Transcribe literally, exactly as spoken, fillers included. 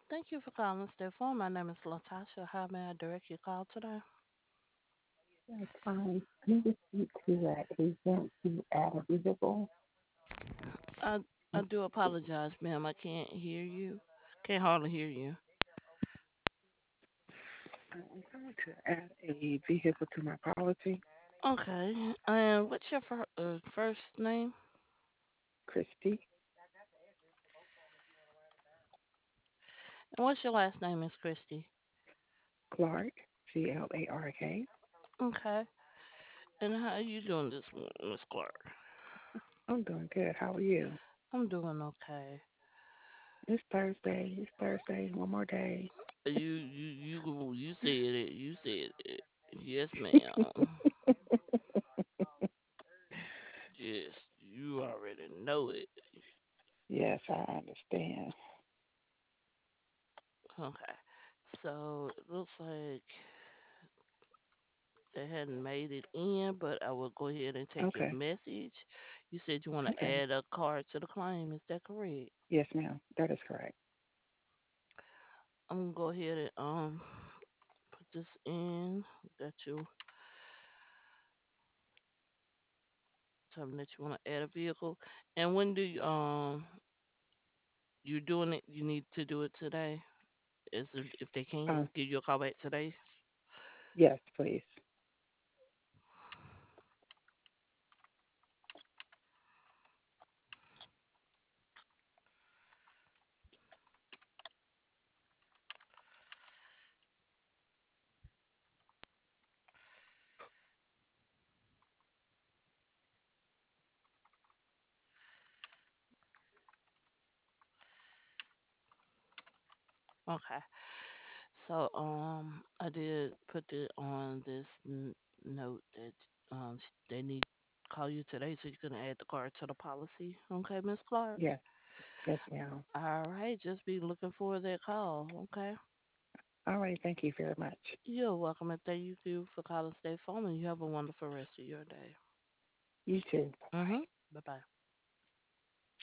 Thank you for calling State Farm. My name is Latasha. How may I direct your call today? Yes, um, I need to speak to that agent to add a vehicle. I I do apologize, ma'am. I can't hear you. Can't hardly hear you. I'm going to add a vehicle to my policy. Okay. And what's your fir- uh, first name? Christy And what's your last name, Miss Christie? Clark, C L A R K. Okay. And how are you doing this morning, Miss Clark? I'm doing good. How are you? I'm doing okay. It's Thursday. It's Thursday. One more day. You you you you said it. You said it. Yes, ma'am. Yes, you already know it. Yes, I understand. Okay. So it looks like they hadn't made it in, but I will go ahead and take your Okay. message. You said you want to Okay. add a card to the claim. Is that correct? Yes, ma'am. That is correct. I'm gonna go ahead and um put this in. That you tell me that you want to add a vehicle. And when do you um you're doing it? You need to do it today. Is if, if they Uh, can give you a call back today. yes, please. Okay. So um I did put it on this n- note that um sh- they need to call you today so you can add the card to the policy. Okay, Miss Clark. Yes. Yes, ma'am. All right, just be looking for that call. Okay. All right. Thank you very much. You're welcome, and thank you for calling State Farm, and you have a wonderful rest of your day. You too. Bye bye. Mhm. Bye bye.